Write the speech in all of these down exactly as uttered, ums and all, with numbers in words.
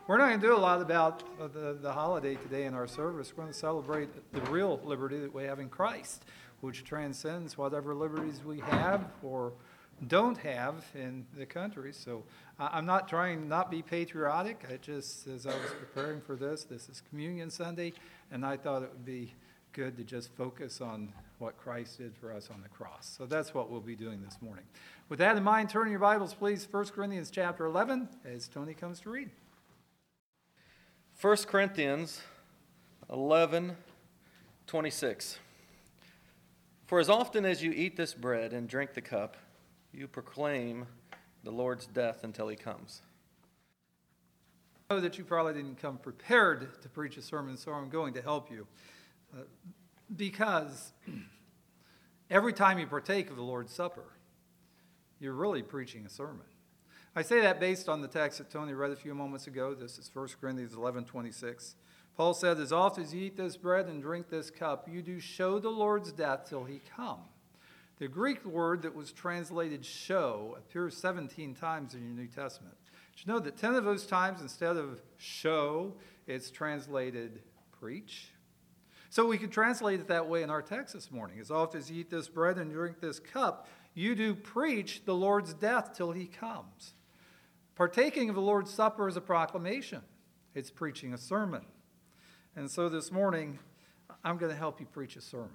We're not going to do a lot about uh, the, the holiday today in our service. We're going to celebrate the real liberty that we have in Christ, which transcends whatever liberties we have or don't have in the country. So uh, I'm not trying to not be patriotic. I just, as I was preparing for this, this is Communion Sunday, and I thought it would be good to just focus on what Christ did for us on the cross. So that's what we'll be doing this morning. With that in mind, turn your Bibles, please, First Corinthians chapter eleven, as Tony comes to read. First Corinthians eleven twenty-six. For as often as you eat this bread and drink the cup, you proclaim the Lord's death until he comes. I know that you probably didn't come prepared to preach a sermon, so I'm going to help you. Uh, because every time you partake of the Lord's Supper, you're really preaching a sermon. I say that based on the text that Tony read a few moments ago. This is First Corinthians eleven twenty-six. Paul said, as often as you eat this bread and drink this cup, you do show the Lord's death till he come. The Greek word that was translated show appears seventeen times in your New Testament. Did you know that ten of those times, instead of show, it's translated preach? So we could translate it that way in our text this morning. As often as you eat this bread and drink this cup, you do preach the Lord's death till he comes. Partaking of the Lord's Supper is a proclamation. It's preaching a sermon. And so this morning, I'm going to help you preach a sermon.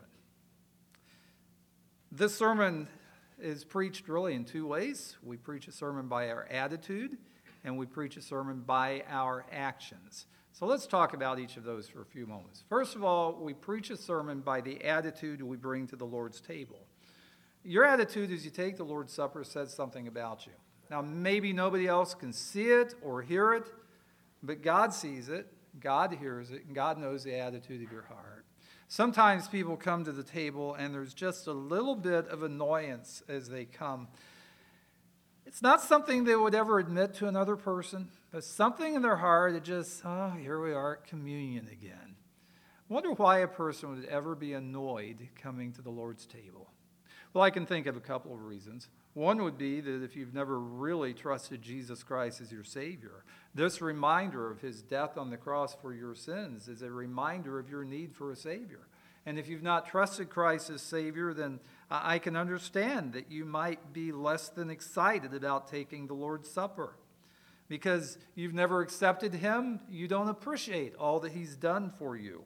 This sermon is preached really in two ways. We preach a sermon by our attitude, and we preach a sermon by our actions. So let's talk about each of those for a few moments. First of all, we preach a sermon by the attitude we bring to the Lord's table. Your attitude as you take the Lord's Supper says something about you. Now, maybe nobody else can see it or hear it, but God sees it, God hears it, and God knows the attitude of your heart. Sometimes people come to the table and there's just a little bit of annoyance as they come. It's not something they would ever admit to another person, but something in their heart that just, oh, here we are at communion again. I wonder why a person would ever be annoyed coming to the Lord's table. Well, I can think of a couple of reasons. One would be that if you've never really trusted Jesus Christ as your Savior, this reminder of his death on the cross for your sins is a reminder of your need for a Savior. And if you've not trusted Christ as Savior, then I can understand that you might be less than excited about taking the Lord's Supper. Because you've never accepted him, you don't appreciate all that he's done for you.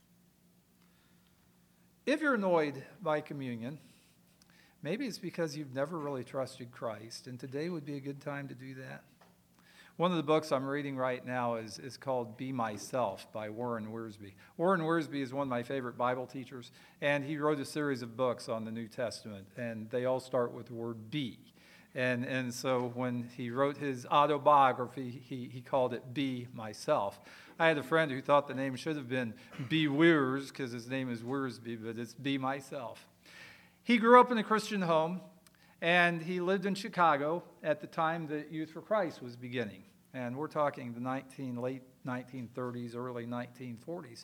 If you're annoyed by communion, maybe it's because you've never really trusted Christ, and today would be a good time to do that. One of the books I'm reading right now is, is called Be Myself by Warren Wiersbe. Warren Wiersbe is one of my favorite Bible teachers, and he wrote a series of books on the New Testament, and they all start with the word be. And, and so when he wrote his autobiography, he, he called it Be Myself. I had a friend who thought the name should have been Be Weirs, because his name is Wiersbe, but it's Be Myself. He grew up in a Christian home, and he lived in Chicago at the time that Youth for Christ was beginning. And we're talking the nineteen, late nineteen thirties, early nineteen forties.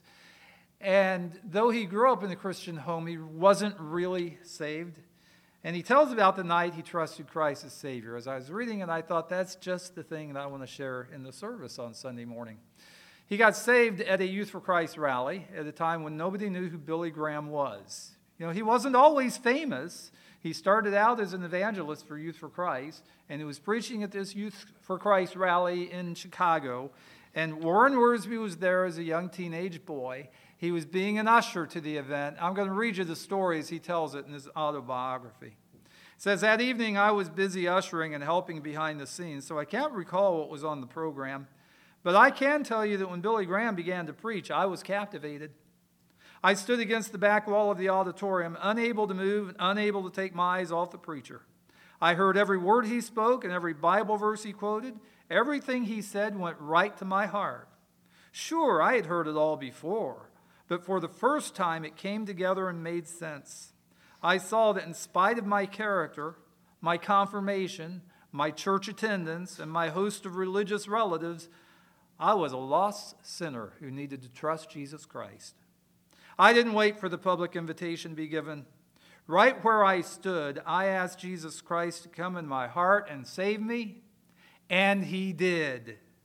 And though he grew up in a Christian home, he wasn't really saved. And he tells about the night he trusted Christ as Savior. As I was reading it, I thought that's just the thing that I want to share in the service on Sunday morning. He got saved at a Youth for Christ rally at a time when nobody knew who Billy Graham was. You know, he wasn't always famous. He started out as an evangelist for Youth for Christ, and he was preaching at this Youth for Christ rally in Chicago. And Warren Wiersbe was there as a young teenage boy. He was being an usher to the event. I'm going to read you the story as he tells it in his autobiography. It says, that evening I was busy ushering and helping behind the scenes, so I can't recall what was on the program. But I can tell you that when Billy Graham began to preach, I was captivated. I stood against the back wall of the auditorium, unable to move and unable to take my eyes off the preacher. I heard every word he spoke and every Bible verse he quoted. Everything he said went right to my heart. Sure, I had heard it all before, but for the first time it came together and made sense. I saw that in spite of my character, my confirmation, my church attendance, and my host of religious relatives, I was a lost sinner who needed to trust Jesus Christ. I didn't wait for the public invitation to be given. Right where I stood, I asked Jesus Christ to come in my heart and save me, and he did.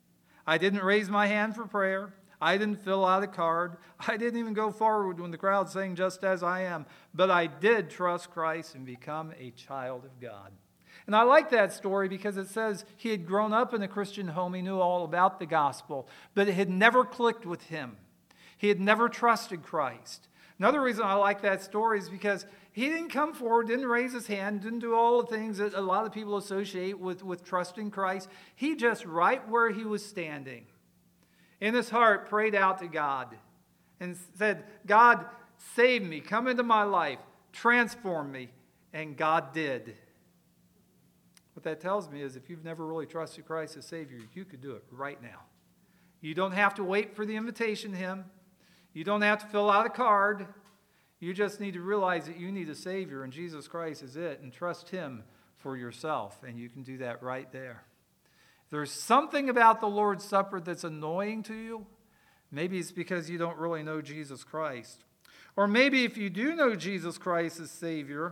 I didn't raise my hand for prayer. I didn't fill out a card. I didn't even go forward when the crowd sang just as I am. But I did trust Christ and become a child of God. And I like that story because it says he had grown up in a Christian home. He knew all about the gospel, but it had never clicked with him. He had never trusted Christ. Another reason I like that story is because he didn't come forward, didn't raise his hand, didn't do all the things that a lot of people associate with, with trusting Christ. He just, right where he was standing, in his heart, prayed out to God and said, God, save me, come into my life, transform me. And God did. What that tells me is if you've never really trusted Christ as Savior, you could do it right now. You don't have to wait for the invitation to him. You don't have to fill out a card. You just need to realize that you need a Savior, and Jesus Christ is it, and trust him for yourself, and you can do that right there. If there's something about the Lord's Supper that's annoying to you, maybe it's because you don't really know Jesus Christ. Or maybe if you do know Jesus Christ as Savior,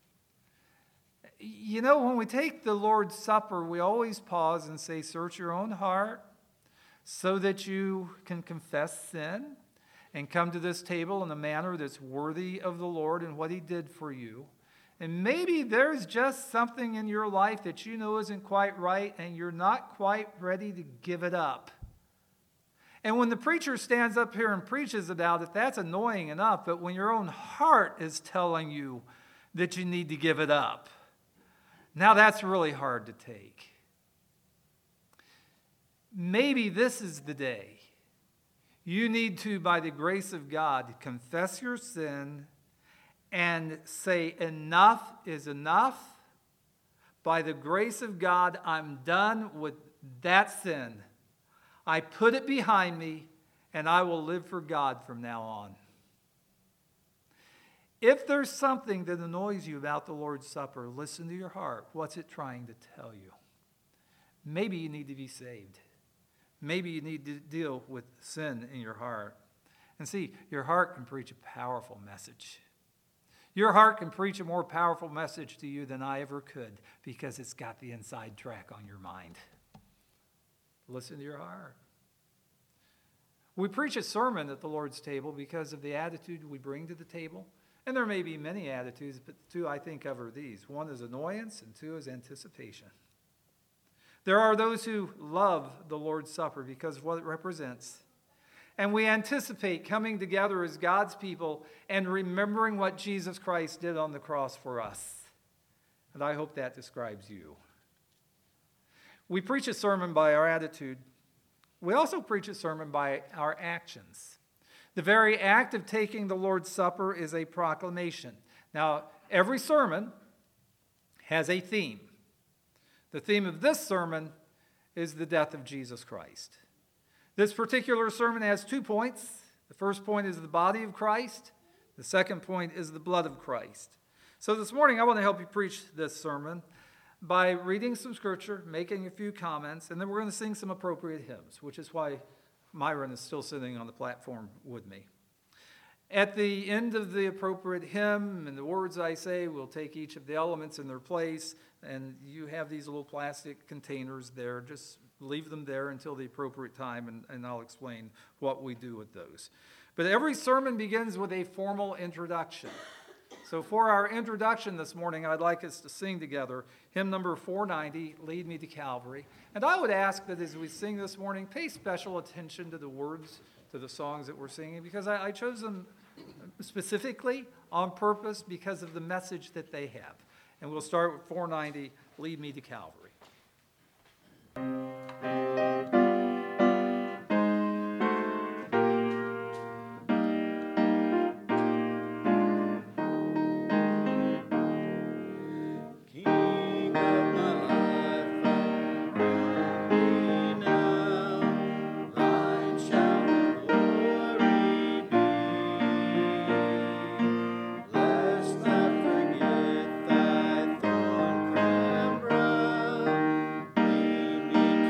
you know, when we take the Lord's Supper, we always pause and say, search your own heart so that you can confess sin and come to this table in a manner that's worthy of the Lord and what he did for you. And maybe there's just something in your life that you know isn't quite right and you're not quite ready to give it up. And when the preacher stands up here and preaches about it, that's annoying enough. But when your own heart is telling you that you need to give it up, now that's really hard to take. Maybe this is the day you need to, by the grace of God, confess your sin and say, enough is enough. By the grace of God, I'm done with that sin. I put it behind me, and I will live for God from now on. If there's something that annoys you about the Lord's Supper, listen to your heart. What's it trying to tell you? Maybe you need to be saved. Maybe you need to deal with sin in your heart. And see, your heart can preach a powerful message. Your heart can preach a more powerful message to you than I ever could because it's got the inside track on your mind. Listen to your heart. We preach a sermon at the Lord's table because of the attitude we bring to the table. And there may be many attitudes, but the two I think of are these. One is annoyance, and two is anticipation. There are those who love the Lord's Supper because of what it represents. And we anticipate coming together as God's people and remembering what Jesus Christ did on the cross for us. And I hope that describes you. We preach a sermon by our attitude. We also preach a sermon by our actions. The very act of taking the Lord's Supper is a proclamation. Now, every sermon has a theme. The theme of this sermon is the death of Jesus Christ. This particular sermon has two points. The first point is the body of Christ. The second point is the blood of Christ. So this morning I want to help you preach this sermon by reading some scripture, making a few comments, and then we're going to sing some appropriate hymns, which is why Myron is still sitting on the platform with me. At the end of the appropriate hymn and the words I say, we'll take each of the elements in their place, and you have these little plastic containers there. Just leave them there until the appropriate time, and, and I'll explain what we do with those. But every sermon begins with a formal introduction. So for our introduction this morning, I'd like us to sing together hymn number four ninety, Lead Me to Calvary. And I would ask that as we sing this morning, pay special attention to the words to the songs that we're singing, because I, I chose them specifically on purpose because of the message that they have. And we'll start with four ninety, Lead Me to Calvary. Lead me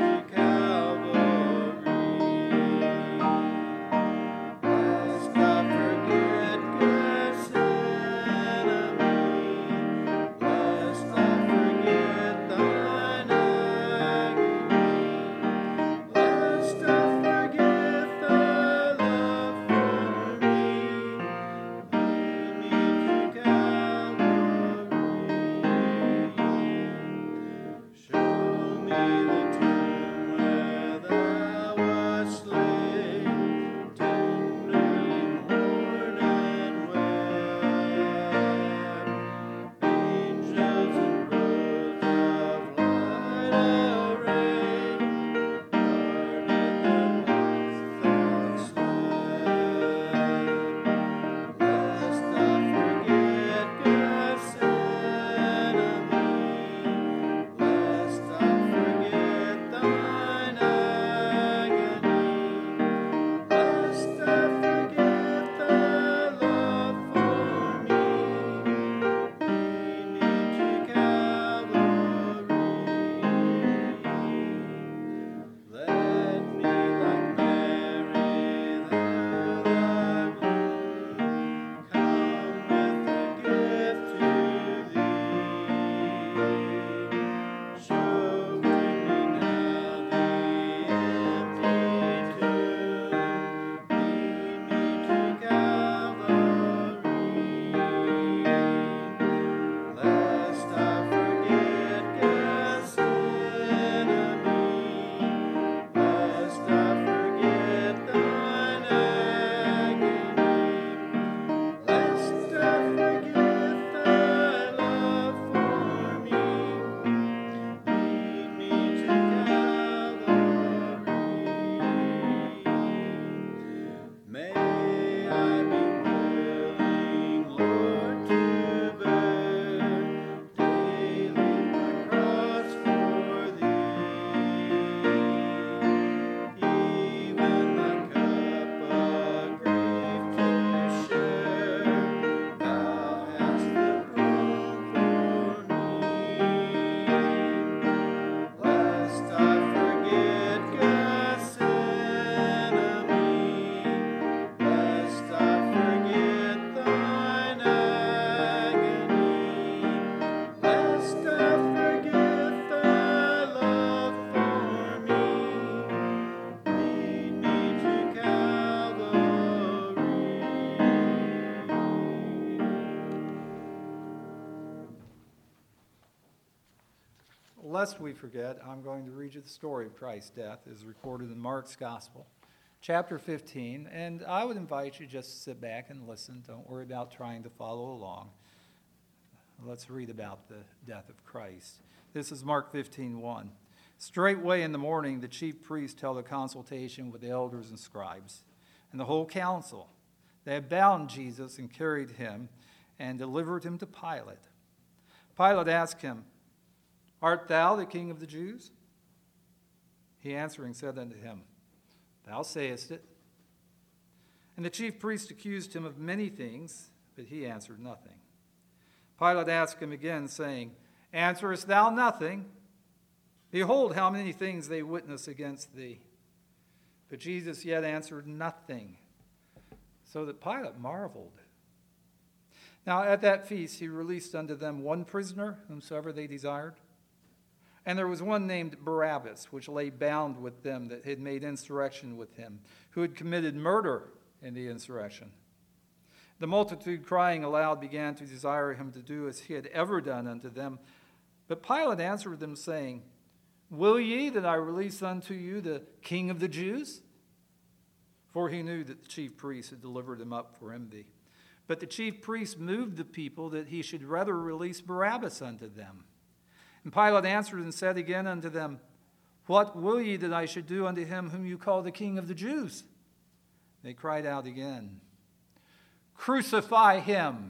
lest we forget, I'm going to read you the story of Christ's death as recorded in Mark's Gospel, chapter fifteen. And I would invite you just to sit back and listen. Don't worry about trying to follow along. Let's read about the death of Christ. This is Mark fifteen one. Straightway in the morning, the chief priests held a consultation with the elders and scribes and the whole council. They had bound Jesus and carried him and delivered him to Pilate. Pilate asked him, Art thou the king of the Jews? He answering said unto him, Thou sayest it. And the chief priests accused him of many things, but he answered nothing. Pilate asked him again, saying, Answerest thou nothing? Behold, how many things they witness against thee. But Jesus yet answered nothing, so that Pilate marveled. Now at that feast he released unto them one prisoner, whomsoever they desired. And there was one named Barabbas, which lay bound with them that had made insurrection with him, who had committed murder in the insurrection. The multitude, crying aloud, began to desire him to do as he had ever done unto them. But Pilate answered them, saying, Will ye that I release unto you the King of the Jews? For he knew that the chief priests had delivered him up for envy. But the chief priests moved the people that he should rather release Barabbas unto them. And Pilate answered and said again unto them, What will ye that I should do unto him whom you call the King of the Jews? They cried out again, Crucify him.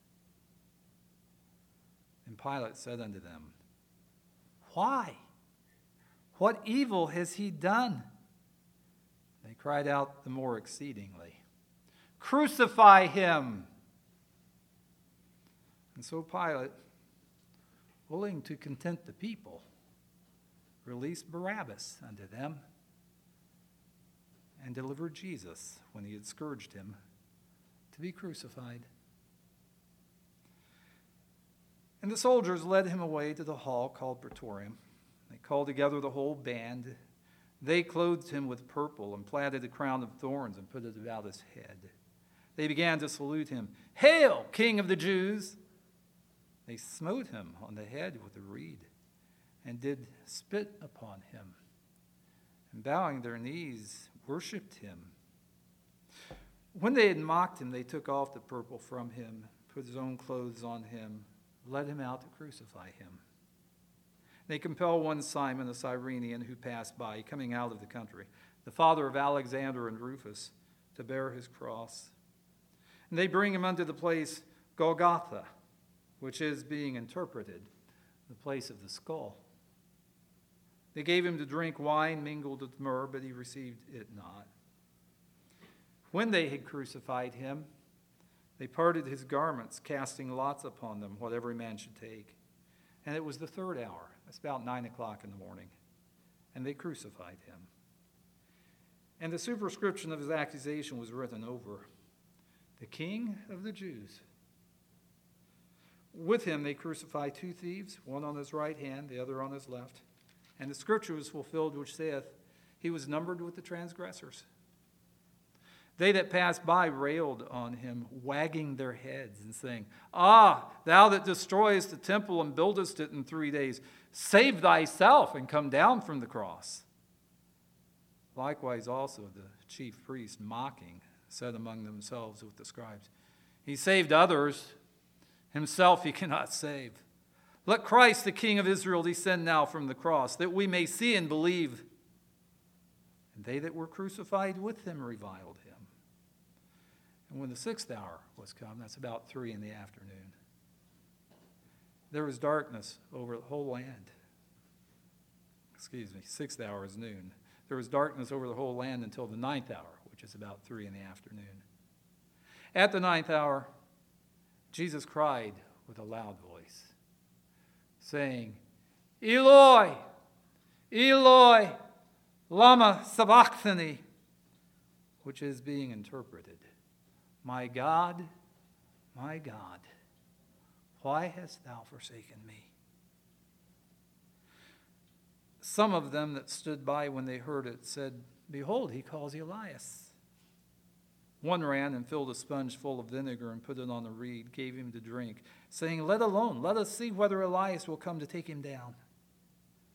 And Pilate said unto them, Why? What evil has he done? They cried out the more exceedingly, Crucify him. And so Pilate, willing to content the people, released Barabbas unto them and delivered Jesus, when he had scourged him, to be crucified. And the soldiers led him away to the hall called Praetorium. They called together the whole band. They clothed him with purple and platted a crown of thorns and put it about his head. They began to salute him, Hail, King of the Jews! They smote him on the head with a reed and did spit upon him, and bowing their knees, worshipped him. When they had mocked him, they took off the purple from him, put his own clothes on him, led him out to crucify him. They compelled one Simon, a Cyrenian, who passed by, coming out of the country, the father of Alexander and Rufus, to bear his cross. And they bring him unto the place Golgotha, which is, being interpreted, the place of the skull. They gave him to drink wine mingled with myrrh, but he received it not. When they had crucified him, they parted his garments, casting lots upon them, what every man should take. And it was the third hour. It's about nine o'clock in the morning. And they crucified him. And the superscription of his accusation was written over, The King of the Jews. With him they crucified two thieves, one on his right hand, the other on his left. And the scripture was fulfilled, which saith, He was numbered with the transgressors. They that passed by railed on him, wagging their heads and saying, Ah, thou that destroyest the temple and buildest it in three days, save thyself and come down from the cross. Likewise also the chief priests, mocking, said among themselves with the scribes, He saved others, himself he cannot save. Let Christ, the King of Israel, descend now from the cross, that we may see and believe. And they that were crucified with him reviled him. And when the sixth hour was come, that's about three in the afternoon, there was darkness over the whole land. Excuse me, sixth hour is noon. There was darkness over the whole land until the ninth hour, which is about three in the afternoon. At the ninth hour, Jesus cried with a loud voice, saying, Eloi, Eloi, lama sabachthani, which is, being interpreted, My God, my God, why hast thou forsaken me? Some of them that stood by when they heard it said, Behold, he calls Elias. One ran and filled a sponge full of vinegar and put it on a reed, gave him to drink, saying, Let alone, let us see whether Elias will come to take him down.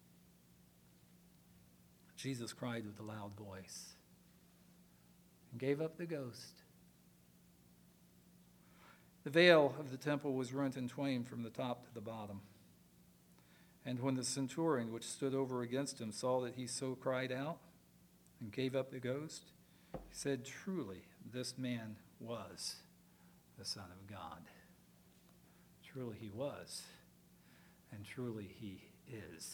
Jesus cried with a loud voice and gave up the ghost. The veil of the temple was rent in twain from the top to the bottom. And when the centurion which stood over against him saw that he so cried out and gave up the ghost, he said, "Truly, this man was the Son of God." Truly he was, and truly he is.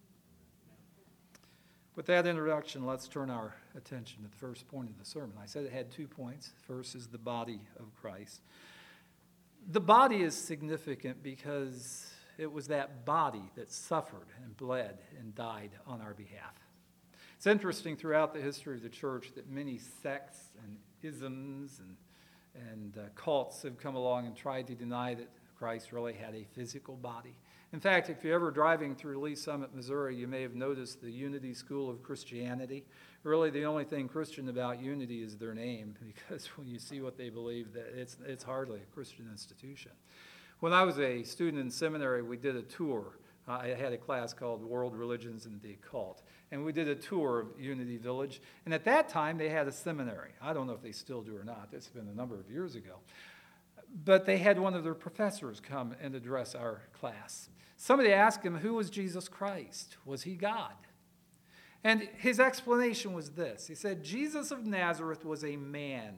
With that introduction, let's turn our attention to the first point of the sermon. I said it had two points. First is the body of Christ. The body is significant because it was that body that suffered and bled and died on our behalf. It's interesting throughout the history of the church that many sects and isms and, and uh, cults have come along and tried to deny that Christ really had a physical body. In fact, if you're ever driving through Lee Summit, Missouri, you may have noticed the Unity School of Christianity. Really, the only thing Christian about Unity is their name, because when you see what they believe, that it's, it's hardly a Christian institution. When I was a student in seminary, we did a tour. Uh, I had a class called World Religions and the Occult, and we did a tour of Unity Village. And at that time, they had a seminary. I don't know if they still do or not. It's been a number of years ago. But they had one of their professors come and address our class. Somebody asked him, who was Jesus Christ? Was he God? And his explanation was this. He said, Jesus of Nazareth was a man.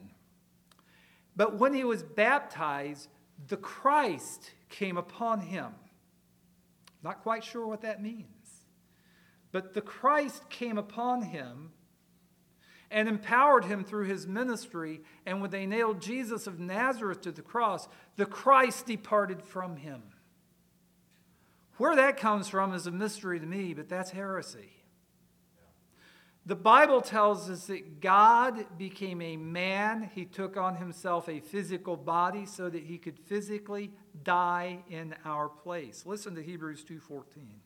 But when he was baptized, the Christ came upon him. Not quite sure what that means. But the Christ came upon him and empowered him through his ministry. And when they nailed Jesus of Nazareth to the cross, the Christ departed from him. Where that comes from is a mystery to me, but that's heresy. The Bible tells us that God became a man. He took on himself a physical body so that he could physically die in our place. Listen to Hebrews two fourteen.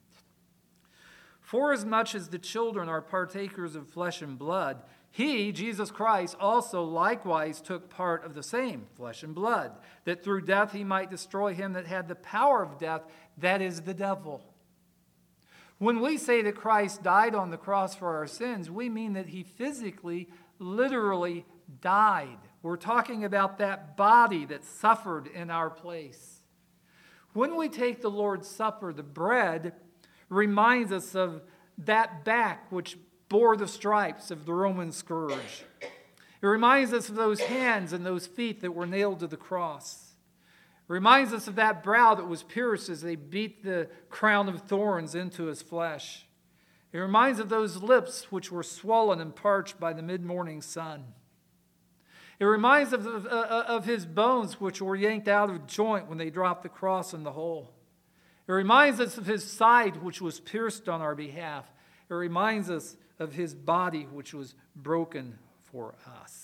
Forasmuch as the children are partakers of flesh and blood, he, Jesus Christ, also likewise took part of the same flesh and blood, that through death he might destroy him that had the power of death, that is the devil. When we say that Christ died on the cross for our sins, we mean that he physically, literally died. We're talking about that body that suffered in our place. When we take the Lord's Supper, the bread reminds us of that back which bore the stripes of the Roman scourge. It reminds us of those hands and those feet that were nailed to the cross. It reminds us of that brow that was pierced as they beat the crown of thorns into his flesh. It reminds of those lips which were swollen and parched by the mid-morning sun. It reminds us of, of, of his bones which were yanked out of joint when they dropped the cross in the hole. It reminds us of his side which was pierced on our behalf. It reminds us of his body which was broken for us.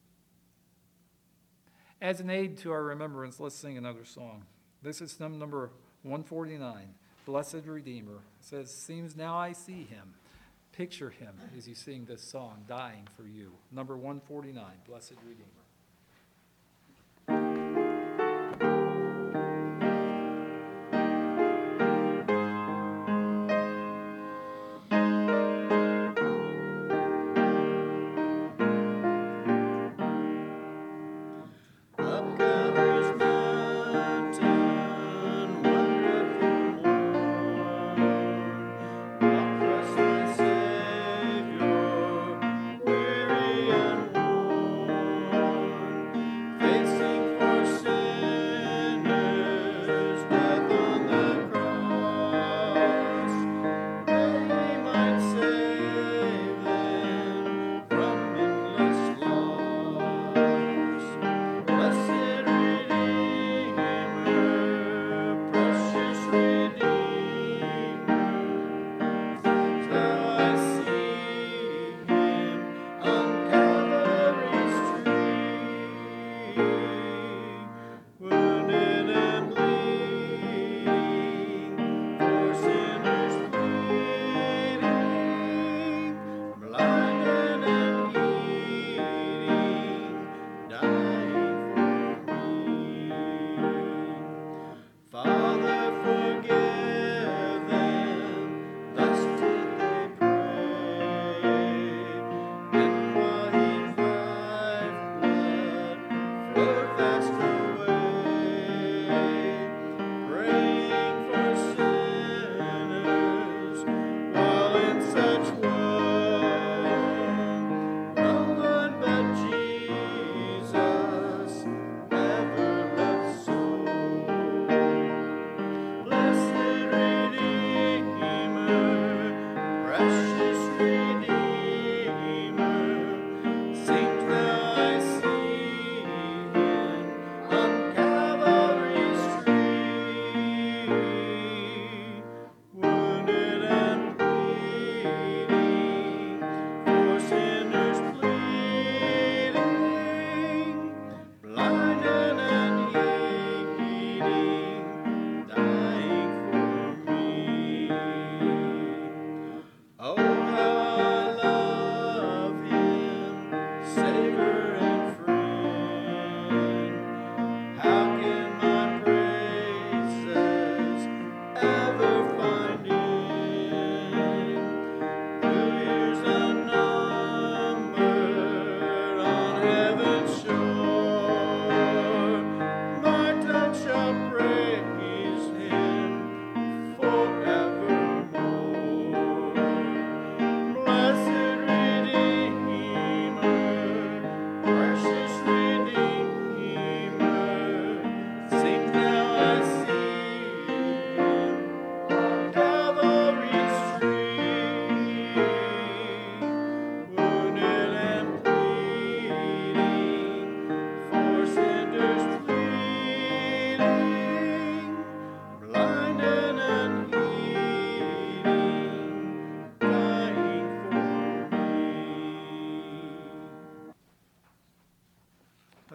As an aid to our remembrance, let's sing another song. This is number one forty-nine, Blessed Redeemer. It says, seems now I see him. Picture him as you sing this song, dying for you. Number one forty-nine, Blessed Redeemer. Savior, weary and worn.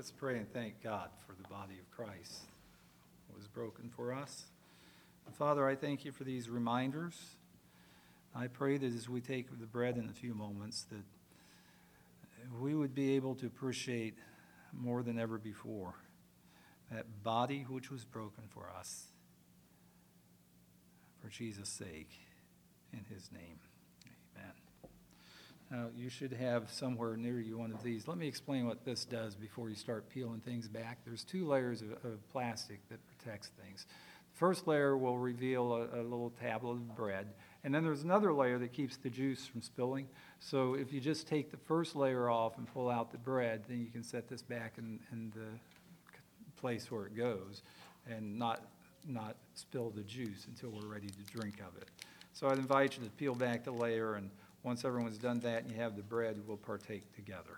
Let's pray and thank God for the body of Christ that was broken for us. Father, I thank you for these reminders. I pray that as we take the bread in a few moments, that we would be able to appreciate more than ever before that body which was broken for us, for Jesus' sake, in his name. Amen. Now, you should have somewhere near you one of these. Let me explain what this does before you start peeling things back. There's two layers of, of plastic that protects things. The first layer will reveal a, a little tablet of bread, and then there's another layer that keeps the juice from spilling. So if you just take the first layer off and pull out the bread, then you can set this back in, in the place where it goes and not, not spill the juice until we're ready to drink of it. So I'd invite you to peel back the layer, and once everyone's done that and you have the bread, we'll partake together.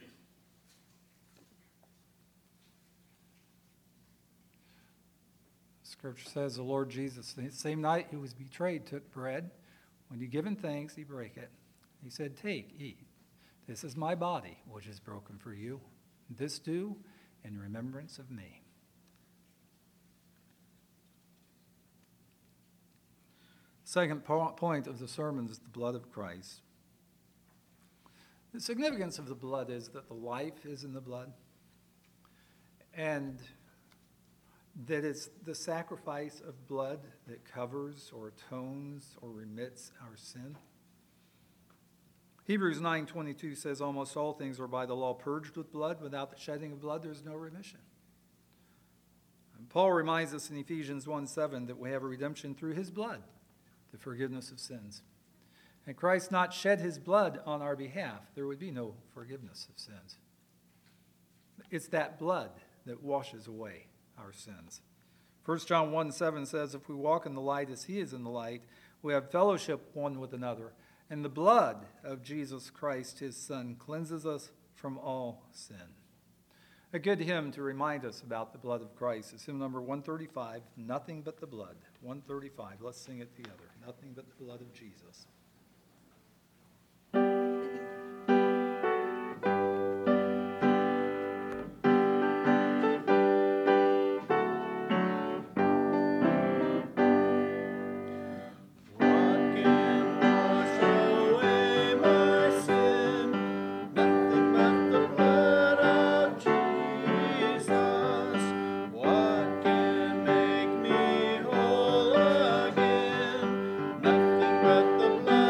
Scripture says the Lord Jesus, the same night he was betrayed, took bread. When he given thanks, he brake it. He said, "Take, eat. This is my body, which is broken for you. This do in remembrance of me." Second po- point of the sermon is the blood of Christ. The significance of the blood is that the life is in the blood, and that it's the sacrifice of blood that covers or atones or remits our sin. Hebrews nine twenty-two says, "Almost all things are by the law purged with blood. Without the shedding of blood, there's no remission." And Paul reminds us in Ephesians one seven that we have a redemption through his blood, the forgiveness of sins. Had Christ not shed his blood on our behalf, there would be no forgiveness of sins. It's that blood that washes away our sins. First John one seven says, "If we walk in the light as he is in the light, we have fellowship one with another, and the blood of Jesus Christ, his Son, cleanses us from all sin." A good hymn to remind us about the blood of Christ is hymn number one thirty-five, "Nothing But the Blood." one thirty-five, let's sing it together. Nothing but the blood of Jesus. But the blood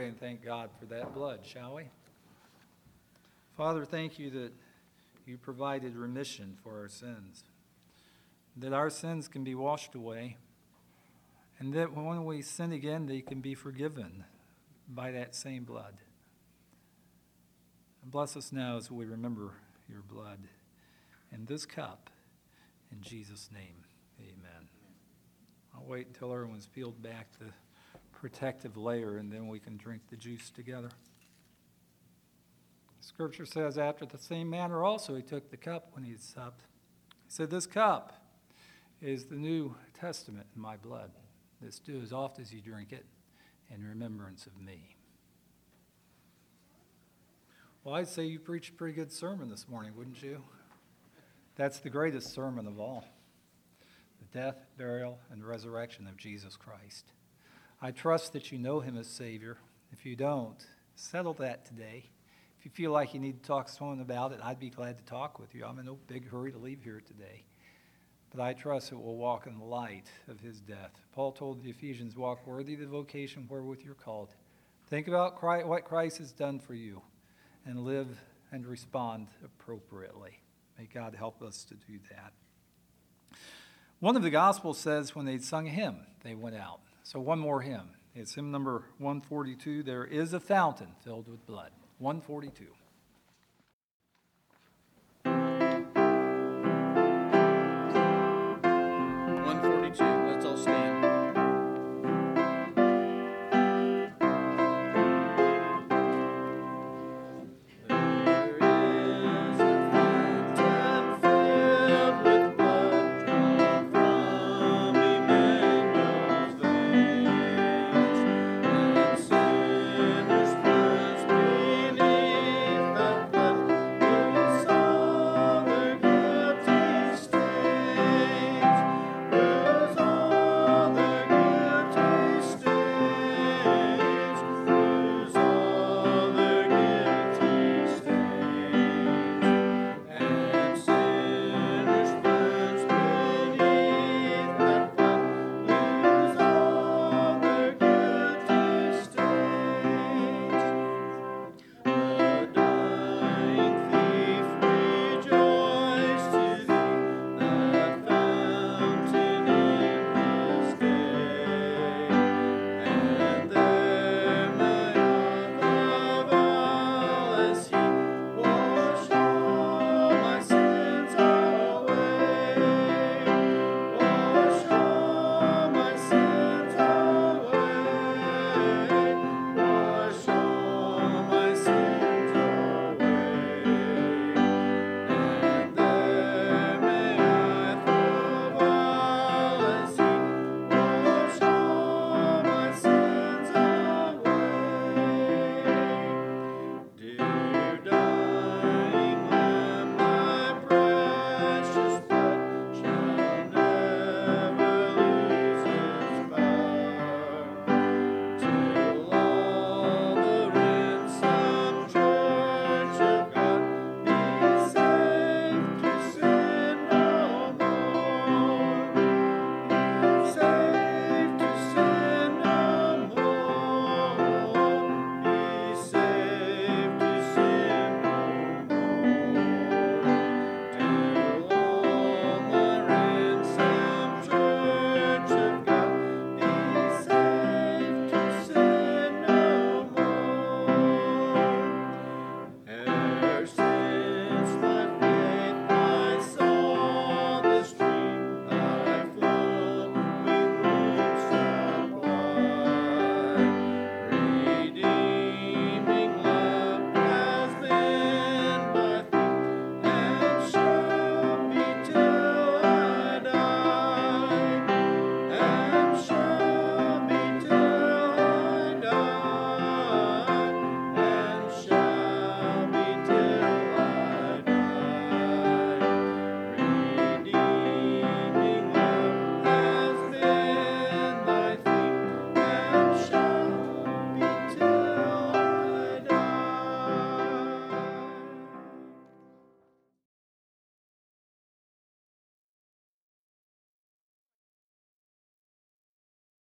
pray and thank God for that blood, shall we? Father, thank you that you provided remission for our sins, that our sins can be washed away, and that when we sin again, they can be forgiven by that same blood. And bless us now as we remember your blood and this cup. In Jesus' name, amen. I'll wait until everyone's peeled back the protective layer, and then we can drink the juice together. Scripture says, after the same manner also he took the cup when he had supped. He said, this cup is the New Testament in my blood. This do as oft as you drink it in remembrance of me. Well, I'd say you preached a pretty good sermon this morning, wouldn't you? That's the greatest sermon of all. The death, burial, and resurrection of Jesus Christ. I trust that you know him as Savior. If you don't, settle that today. If you feel like you need to talk to someone about it, I'd be glad to talk with you. I'm in no big hurry to leave here today. But I trust that we'll walk in the light of his death. Paul told the Ephesians, walk worthy of the vocation wherewith you're called. Think about Christ, what Christ has done for you, and live and respond appropriately. May God help us to do that. One of the Gospels says when they'd sung a hymn, they went out. So one more hymn. It's hymn number one forty-two. There is a fountain filled with blood. one forty-two.